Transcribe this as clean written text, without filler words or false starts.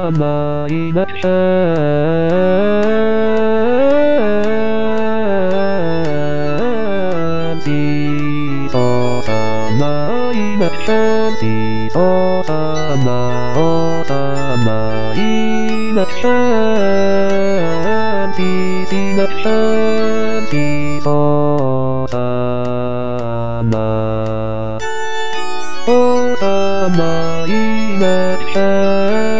まいましちそうさまいましちそうさまおさまいましちましちそうさまおさまいまし